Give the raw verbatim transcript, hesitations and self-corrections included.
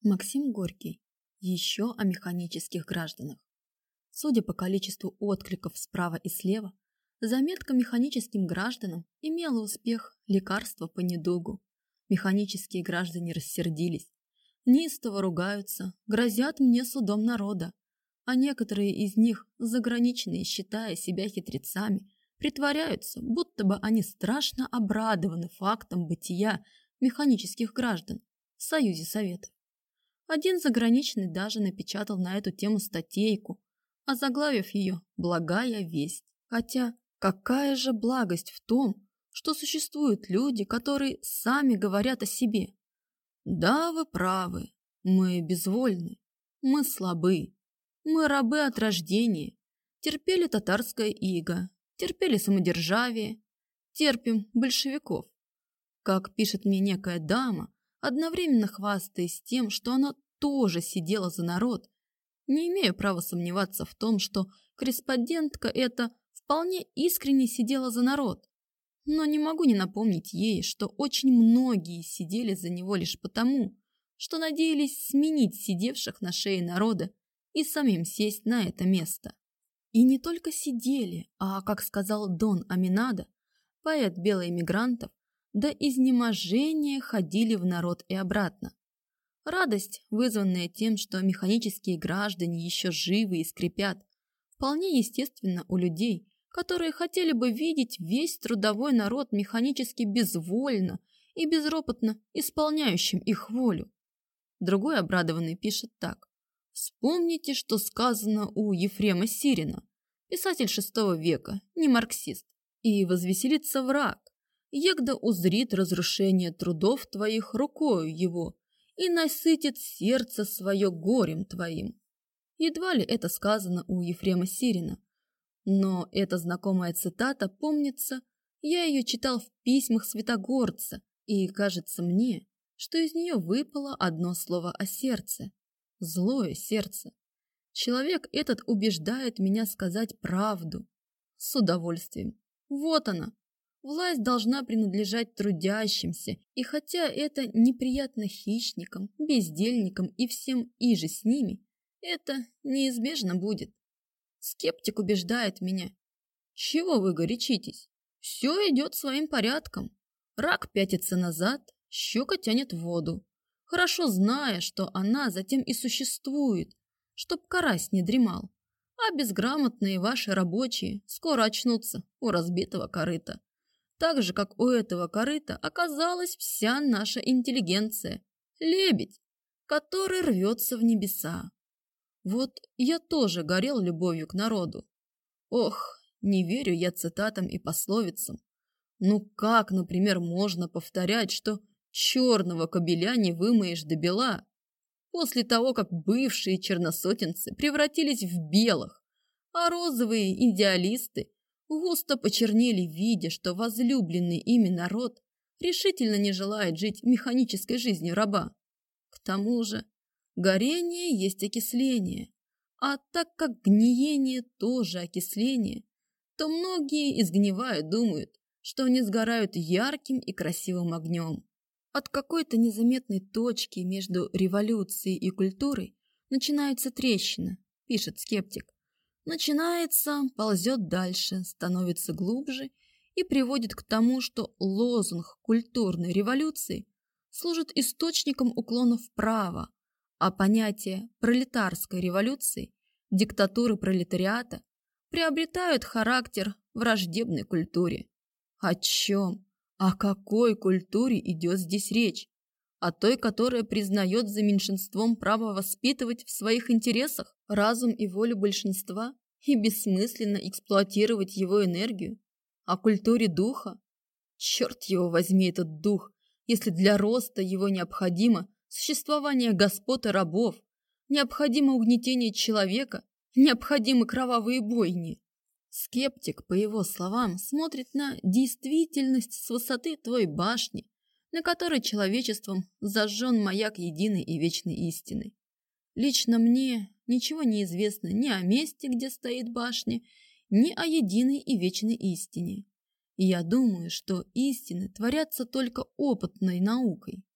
Максим Горький. Еще о механических гражданах. Судя по количеству откликов справа и слева, заметка механическим гражданам имела успех лекарства по недугу. Механические граждане рассердились, неистово ругаются, грозят мне судом народа, а некоторые из них, заграничные, считая себя хитрецами, притворяются, будто бы они страшно обрадованы фактом бытия механических граждан в Союзе Советов. Один заграничный даже напечатал на эту тему статейку, озаглавив ее «Благая весть». Хотя какая же благость в том, что существуют люди, которые сами говорят о себе. Да, вы правы, мы безвольны, мы слабы, мы рабы от рождения, терпели татарское иго, терпели самодержавие, терпим большевиков. Как пишет мне некая дама, одновременно хвастаясь тем, что она тоже сидела за народ, не имею права сомневаться в том, что корреспондентка эта вполне искренне сидела за народ. Но не могу не напомнить ей, что очень многие сидели за него лишь потому, что надеялись сменить сидевших на шее народа и самим сесть на это место. И не только сидели, а, как сказал Дон Аминадо, поэт белоэмигрантов, до изнеможения ходили в народ и обратно. Радость, вызванная тем, что механические граждане еще живы и скрипят, вполне естественна у людей, которые хотели бы видеть весь трудовой народ механически безвольно и безропотно исполняющим их волю. Другой обрадованный пишет так. Вспомните, что сказано у Ефрема Сирина, писатель шестого века, не марксист, и возвеселится враг, егда узрит разрушение трудов твоих рукою его и насытит сердце свое горем твоим. Едва ли это сказано у Ефрема Сирина, но эта знакомая цитата, помнится, я ее читал в письмах Святогорца, и кажется мне, что из нее выпало одно слово о сердце. Злое сердце. Человек этот убеждает меня сказать правду. С удовольствием. Вот она. Власть должна принадлежать трудящимся, и хотя это неприятно хищникам, бездельникам и всем иже с ними, это неизбежно будет. Скептик убеждает меня. Чего вы горячитесь? Все идет своим порядком. Рак пятится назад, щука тянет в воду, хорошо зная, что она затем и существует, чтоб карась не дремал. А безграмотные ваши рабочие скоро очнутся у разбитого корыта. Так же, как у этого корыта оказалась вся наша интеллигенция. Лебедь, который рвется в небеса. Вот я тоже горел любовью к народу. Ох, не верю я цитатам и пословицам. Ну как, например, можно повторять, что черного кобеля не вымоешь до бела, после того, как бывшие черносотенцы превратились в белых, а розовые идеалисты густо почернели, видя, что возлюбленный ими народ решительно не желает жить механической жизнью раба. К тому же горение есть окисление, а так как гниение тоже окисление, то многие, изгнивая, думают, что они сгорают ярким и красивым огнем. От какой-то незаметной точки между революцией и культурой начинается трещина, пишет скептик. Начинается, ползет дальше, становится глубже и приводит к тому, что лозунг культурной революции служит источником уклона вправо, а понятие пролетарской революции, диктатуры пролетариата приобретают характер враждебной культуре. О чем, о какой культуре идет здесь речь? О той, которая признает за меньшинством право воспитывать в своих интересах разум и волю большинства и бессмысленно эксплуатировать его энергию? О культуре духа? Черт его возьми, этот дух, если для роста его необходимо существование господ и рабов, необходимо угнетение человека, необходимы кровавые бойни. Скептик, по его словам, смотрит на действительность с высоты той башни, на которой человечеством зажжен маяк единой и вечной истины. Лично мне ничего не известно ни о месте, где стоит башня, ни о единой и вечной истине. И я думаю, что истины творятся только опытной наукой.